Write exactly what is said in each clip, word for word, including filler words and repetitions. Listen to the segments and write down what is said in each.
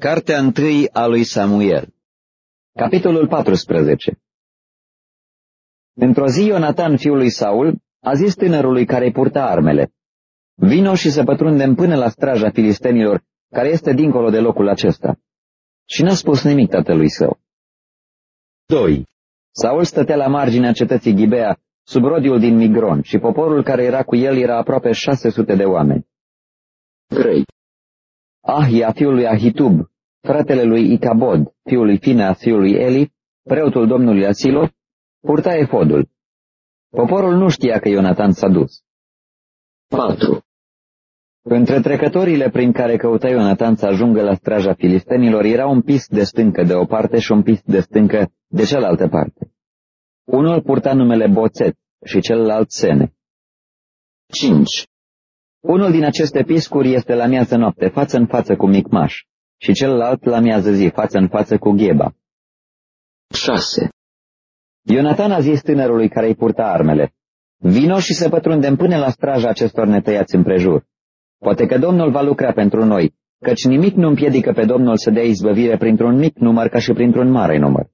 Cartea întâi a lui Samuel. Capitolul paisprezece. Într-o zi Ionatan, fiul lui Saul, a zis tânărului care-i purta armele: „Vino și să pătrundem până la straja filistenilor, care este dincolo de locul acesta.” Și n-a spus nimic tatălui său. doi. Saul stătea la marginea cetății Ghibea, sub rodiul din Migron, și poporul care era cu el era aproape șase sute de oameni. trei. Ahia, fiul lui Ahitub, fratele lui Icabod, fiul lui Fineas, fiul lui Eli, preotul domnului Asilo, purta efodul. Poporul nu știa că Ionatan s-a dus. patru. Între trecătorile prin care căuta Ionatan să ajungă la straja filistenilor era un pist de stâncă de o parte și un pist de stâncă de cealaltă parte. Unul purta numele Boțet și celălalt Sene. cinci. Unul din aceste piscuri este la miază noapte, față în față cu Micmaș, și celălalt la miază zi, față în față cu Gheba. șase. Ionatan a zis tânărului care îi purta armele: „Vino și să pătrundem până la straja acestor netăiați împrejur. Poate că Domnul va lucra pentru noi, căci nimic nu împiedică pe Domnul să dea izbăvire printr-un mic număr ca și printr-un mare număr.”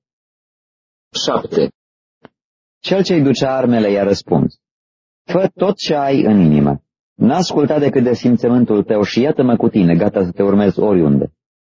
șapte. Cel ce-i ducea armele i-a răspuns: „Fă tot ce ai în inimă. N-a ascultat decât de simțământul tău și iată-mă cu tine, gata să te urmez oriunde.”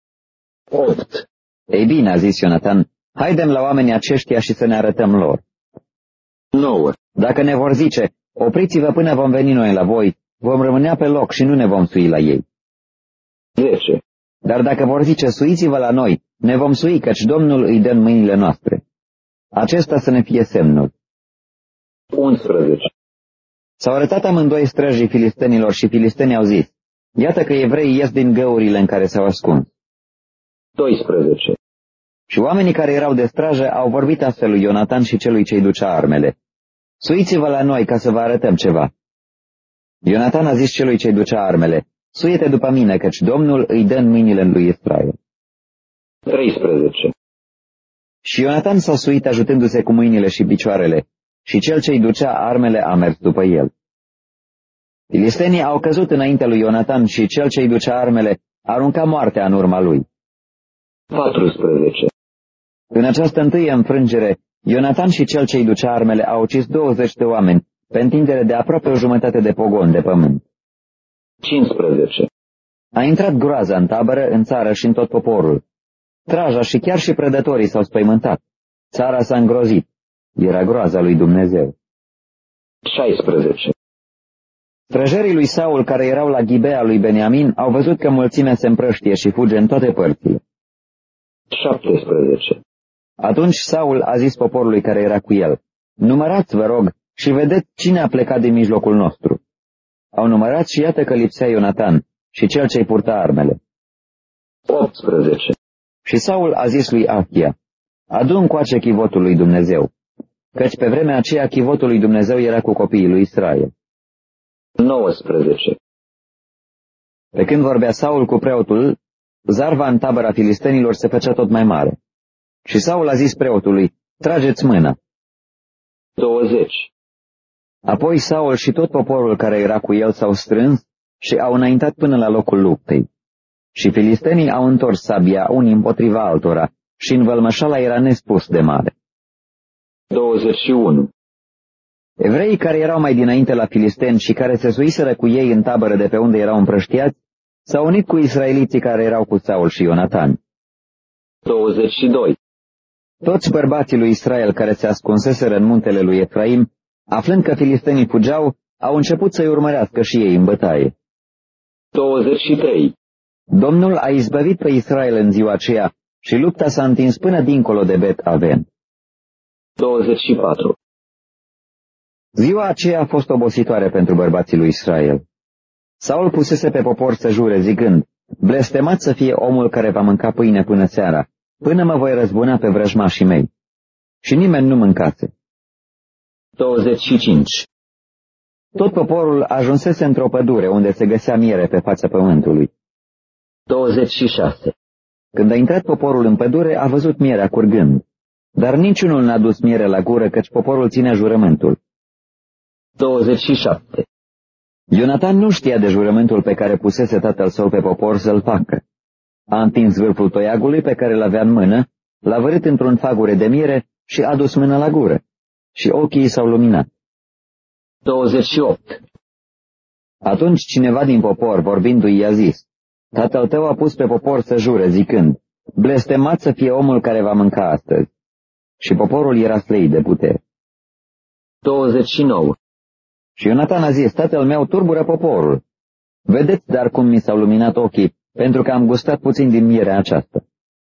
opt. Ei bine, a zis Ionatan, haidem la oamenii aceștia și să ne arătăm lor. nouă. Dacă ne vor zice: „Opriți-vă până vom veni noi la voi”, vom rămânea pe loc și nu ne vom sui la ei. zece. Dar dacă vor zice: „Suiți-vă la noi”, ne vom sui, căci Domnul îi dă în mâinile noastre. Acesta să ne fie semnul. unsprezece. S-au arătat amândoi străjii filistenilor și filistenii au zis: „Iată că evreii ies din găurile în care s-au ascuns.” doisprezece. Și oamenii care erau de strajă au vorbit astfel lui Ionatan și celui ce-i ducea armele: „Suiți-vă la noi ca să vă arătăm ceva.” Ionatan a zis celui ce-i ducea armele: „Suie-te după mine, căci Domnul îi dă în mâinile lui Israel.” treisprezece. Și Ionatan s-a suit ajutându-se cu mâinile și picioarele, și cel ce-i ducea armele a mers după el. Filistenii au căzut înaintea lui Ionatan și cel ce-i ducea armele arunca moartea în urma lui. paisprezece. În această întâie înfrângere, Ionatan și cel ce-i ducea armele au ucis douăzeci de oameni, pe întindere de aproape o jumătate de pogon de pământ. cincisprezece. A intrat groaza în tabără, în țară și în tot poporul. Traja și chiar și prădătorii s-au spăimântat. Țara s-a îngrozit. Era groaza lui Dumnezeu. șaisprezece. Străjerii lui Saul care erau la Ghibea lui Beniamin au văzut că mulțimea se împrăștie și fuge în toate părțile. șaptesprezece. Atunci Saul a zis poporului care era cu el: „Numărați, vă rog, și vedeți cine a plecat din mijlocul nostru.” Au numărat și iată că lipsea Ionatan și cel ce-i purta armele. optsprezece. Și Saul a zis lui Ahia: „Adu încoace chivotul lui Dumnezeu”, căci pe vremea aceea chivotul lui Dumnezeu era cu copiii lui Israel. nouăsprezece. Pe când vorbea Saul cu preotul, zarva în tabăra filistenilor se făcea tot mai mare. Și Saul a zis preotului: „Trageți mâna.” douăzeci. Apoi Saul și tot poporul care era cu el s-au strâns și au înaintat până la locul luptei. Și filistenii au întors sabia unii împotriva altora și învălmășala era nespus de mare. douăzeci și unu. Evreii care erau mai dinainte la filisteni și care se suiseră cu ei în tabără de pe unde erau împrăștiați, s-au unit cu israeliții care erau cu Saul și Ionatan. douăzeci și doi. Toți bărbații lui Israel care se ascunseseră în muntele lui Efraim, aflând că filistenii fugeau, au început să-i urmărească și ei în bătaie. douăzeci și trei. Domnul a izbăvit pe Israel în ziua aceea și lupta s-a întins până dincolo de Bet Aven. douăzeci și patru. Ziua aceea a fost obositoare pentru bărbații lui Israel. Saul pusese pe popor să jure zicând: „Blestemat să fie omul care va mânca pâine până seara, până mă voi răzbuna pe vrăjmașii mei.” Și nimeni nu mâncase. douăzeci și cinci. Tot poporul ajunsese într-o pădure unde se găsea miere pe fața pământului. douăzeci și șase. Când a intrat poporul în pădure, a văzut mierea curgând, dar niciunul n-a dus miere la gură, căci poporul ținea jurământul. douăzeci și șapte. Ionatan nu știa de jurământul pe care pusese tatăl său pe popor să-l facă. A întins vârful toiagului pe care l-avea în mână, l-a vărât într-un fagure de miere și a dus mâna la gură. Și ochii s-au luminat. douăzeci și opt. Atunci cineva din popor, vorbindu-i, i-a zis: Tatăl tău a pus pe popor să jure, zicând: Blestemat să fie omul care va mânca astăzi. Și poporul era slăit de putere. douăzeci și nouă. Și Ionatan a zis: Tatăl meu turbură poporul. Vedeți dar cum mi s-au luminat ochii, pentru că am gustat puțin din mierea aceasta.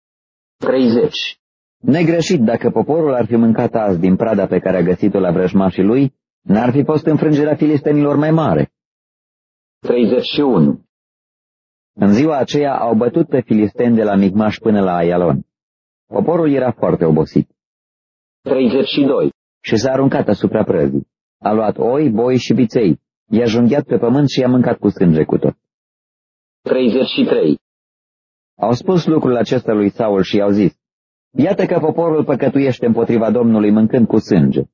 treizeci. Negreșit, dacă poporul ar fi mâncat azi din prada pe care a găsit-o la vrăjmașii lui, n-ar fi fost înfrângerea filistenilor mai mare. treizeci și unu. În ziua aceea au bătut pe filisteni de la Micmaș până la Aialon. Poporul era foarte obosit. treizeci și doi. Și s-a aruncat asupra prăzii. A luat oi, boi și viței, i-a junghiat pe pământ și i-a mâncat cu sânge cu tot. treizeci și trei. Au spus lucrul acesta lui Saul și i-au zis: Iată că poporul păcătuiește împotriva Domnului mâncând cu sânge.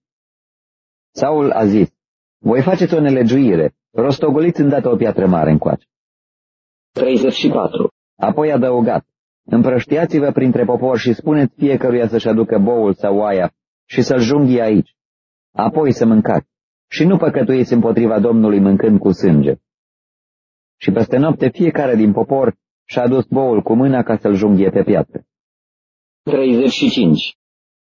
Saul a zis: Voi faceți o nelegiuire, rostogoliți îndată o piatră mare încoace. treizeci și patru. Apoi a adăugat: Împrăștiați-vă printre popor și spuneți fiecăruia să-și aducă boul sau oaia și să-l junghie aici. Apoi să mâncați și nu păcătuiți împotriva Domnului mâncând cu sânge. Și peste noapte fiecare din popor și-a adus boul cu mâna ca să-l junghie pe piatră. treizeci și cinci.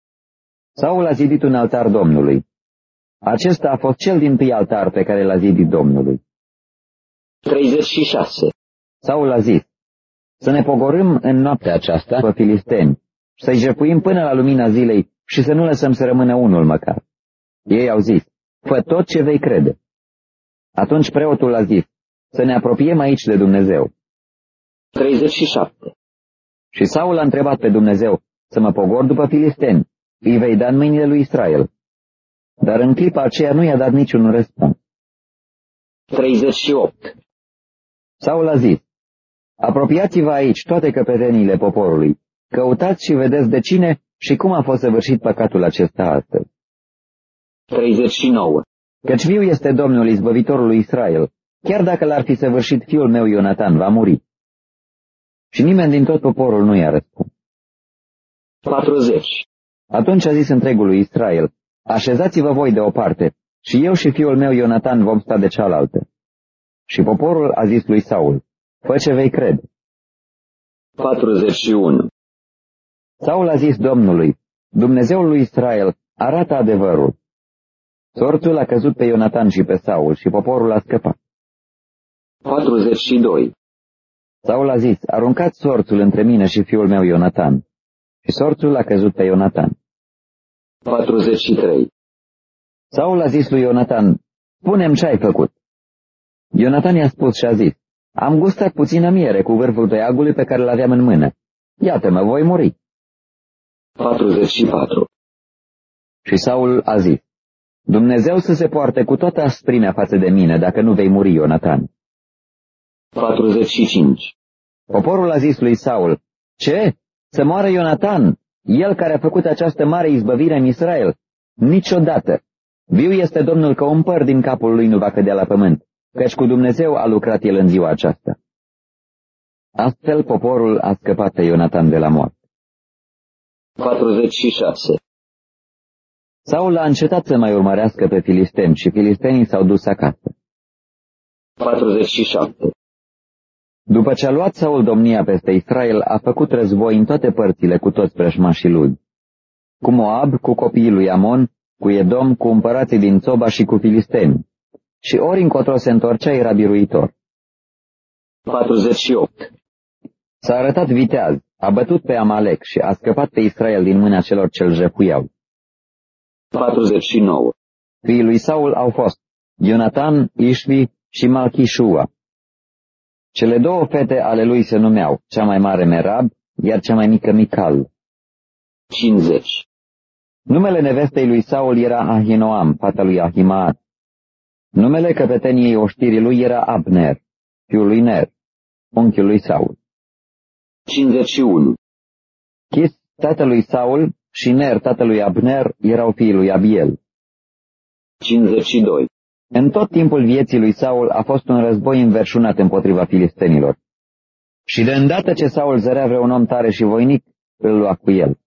Saul a zidit un altar Domnului. Acesta a fost cel dintâi altar pe care l-a zidit Domnului. treizeci și șase. Saul a zis: Să ne pogorâm în noaptea aceasta pe filisteni, să-i jefuim până la lumina zilei și să nu lăsăm să rămână unul măcar. Ei au zis: Fă tot ce vei crede. Atunci preotul a zis: Să ne apropiem aici de Dumnezeu. treizeci și șapte. Și Saul a întrebat pe Dumnezeu: Să mă pogor după filisteni, îi vei da în mâinile lui Israel. Dar în clipa aceea nu i-a dat niciun răspuns. treizeci și opt. Saul a zis: Apropiați-vă aici toate căpeteniile poporului, căutați și vedeți de cine și cum a fost săvârșit păcatul acesta astăzi. treizeci și nouă. Căci viu este Domnul izbăvitorul lui Israel, chiar dacă l-ar fi săvârșit fiul meu Ionatan, va muri. Și nimeni din tot poporul nu i-a răspuns. patruzeci. Atunci a zis întregului Israel: Așezați-vă voi deoparte, și eu și fiul meu Ionatan vom sta de cealaltă. Și poporul a zis lui Saul: Fă ce vei crede. patruzeci și unu. Saul a zis Domnului: Dumnezeul lui Israel arată adevărul. Sorțul a căzut pe Ionatan și pe Saul și poporul a scăpat. patruzeci și doi. Saul a zis: Aruncați sorțul între mine și fiul meu Ionatan. Și sorțul a căzut pe Ionatan. patruzeci și trei. Saul a zis lui Ionatan: Spune-mi ce ai făcut. Ionatan i-a spus și a zis: Am gustat puțină miere cu vârful toiagului pe care l-aveam în mână. Iată-mă, voi muri. patruzeci și patru. Și Saul a zis: Dumnezeu să se poarte cu toată asprimea față de mine, dacă nu vei muri, Ionatan. patruzeci și cinci. Poporul a zis lui Saul: Ce? Să moară Ionatan, el care a făcut această mare izbăvire în Israel? Niciodată. Viu este Domnul că un păr din capul lui nu va cădea la pământ, căci cu Dumnezeu a lucrat el în ziua aceasta. Astfel poporul a scăpat pe Ionatan de la moarte. patruzeci și șase. Saul a încetat să mai urmărească pe filisteni și filistenii s-au dus acasă. patruzeci și șapte. După ce a luat Saul domnia peste Israel, a făcut război în toate părțile cu toți vrăjmașii lui. Cu Moab, cu copiii lui Amon, cu Edom, cu împărații din Țoba și cu filisteni. Și ori încotro se întorcea, era biruitor. patruzeci și opt. S-a arătat viteaz, a bătut pe Amalek și a scăpat pe Israel din mâna celor ce-l jefuiau. patruzeci și nouă. Fiii lui Saul au fost Ionatan, Ișvi și Malchișua. Cele două fete ale lui se numeau, cea mai mare Merab, iar cea mai mică Mical. cincizeci. Numele nevestei lui Saul era Ahinoam, fata lui Ahimaat. Numele căpeteniei oștirii lui era Abner, fiul lui Ner, unchiul lui Saul. cincizeci și unu. Chis, tatălui Saul, și Ner, tatălui Abner, erau fiii lui Abiel. cincizeci și doi. În tot timpul vieții lui Saul a fost un război înverșunat împotriva filistenilor. Și de îndată ce Saul zărea vreun om tare și voinic, îl lua cu el.